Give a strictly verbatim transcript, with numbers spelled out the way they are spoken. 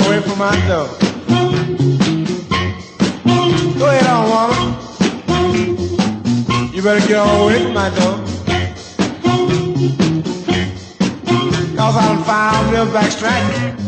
away from my door. Go ahead on, woman. You better get on away from my door. Cause I'm found real backstracking.